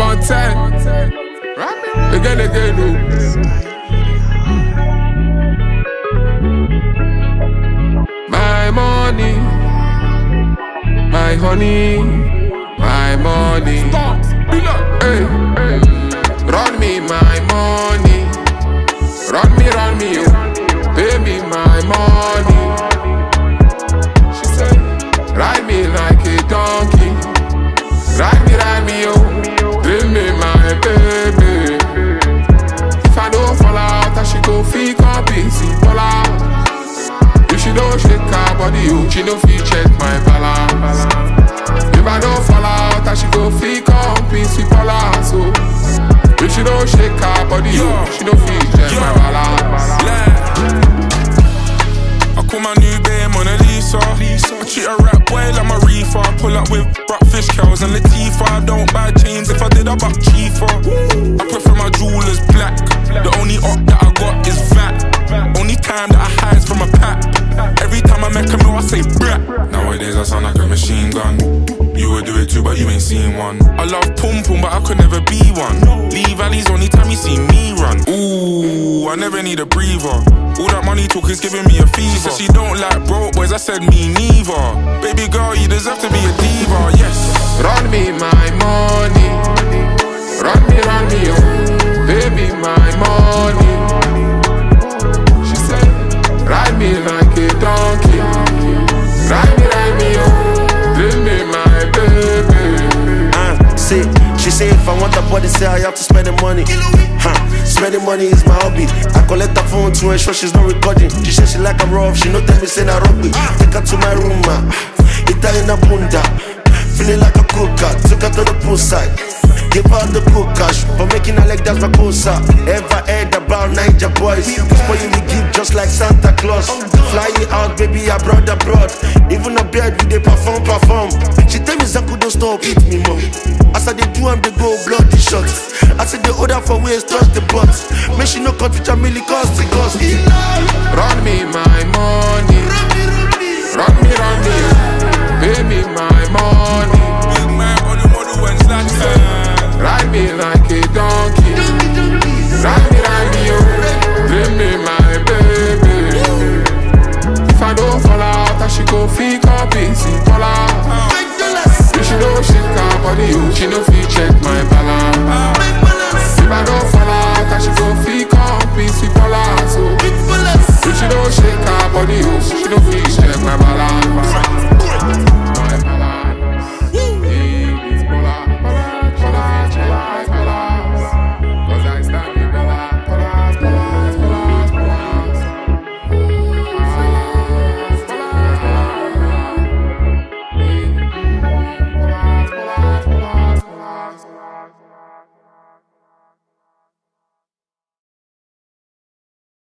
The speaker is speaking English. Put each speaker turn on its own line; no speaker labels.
content. Again, my money, my honey, my money. Hey, hey. Run me my money, run me, you. Pay me my money. She said, ride me like a donkey, ride me, yo. Pay me my baby. If I don't fall out, I should go fee compete, fall out. If she don't shake her body, you, she don't feel check my balance. If I don't fall out, I should go fee compete, fall out. So if she don't shake her body, you, she don't feel check my balance.
I call my new babe Mona Lisa. I treat a rap boy like my reefer. Pull up with fish cows and Latifah. I don't buy chains, if I did I buy cheaper. I prefer my jewelers black. The only op that I got is VAT. Only time that I hide from a pack. Every time I make a meal I say brat. Nowadays I sound like a machine gun. You would do it too, but you ain't seen one. I love pum pum, but I could never be one. Lee Valley's only time you see me run. Ooh, I never need a breather. All that money talk is giving me a fever. She said she don't like broke boys, I said me neither. Baby girl, you deserve to be a diva, yes.
Run me my money, run me, yo. Baby, my money. She said, ride me like a donkey, ride me, yo. Give me my baby.
See, she say if I want a body, say I have to spend the money. Spending money is my hobby. I collect her phone to ensure she's not recording. She said she like a rough, she no tell me say na rugby. Take her to my room, Italian bunda, feeling like a cooker. Took her to the poolside, give her the cool cash for making her like that's my cosa. Ever heard about Niger boys? Spoiling the gift just like Santa Claus. Flying out, baby, I brought abroad. Even a bed we they perform. She tell me Zaku don't stop, hit me more. As I they do and they go bloody shots. I said the order for waist, touch the butts. Make she no cut with a milli cost.
Run me my money, run me, pay me my money.
Big man on the model and Zlatan.
Ride me like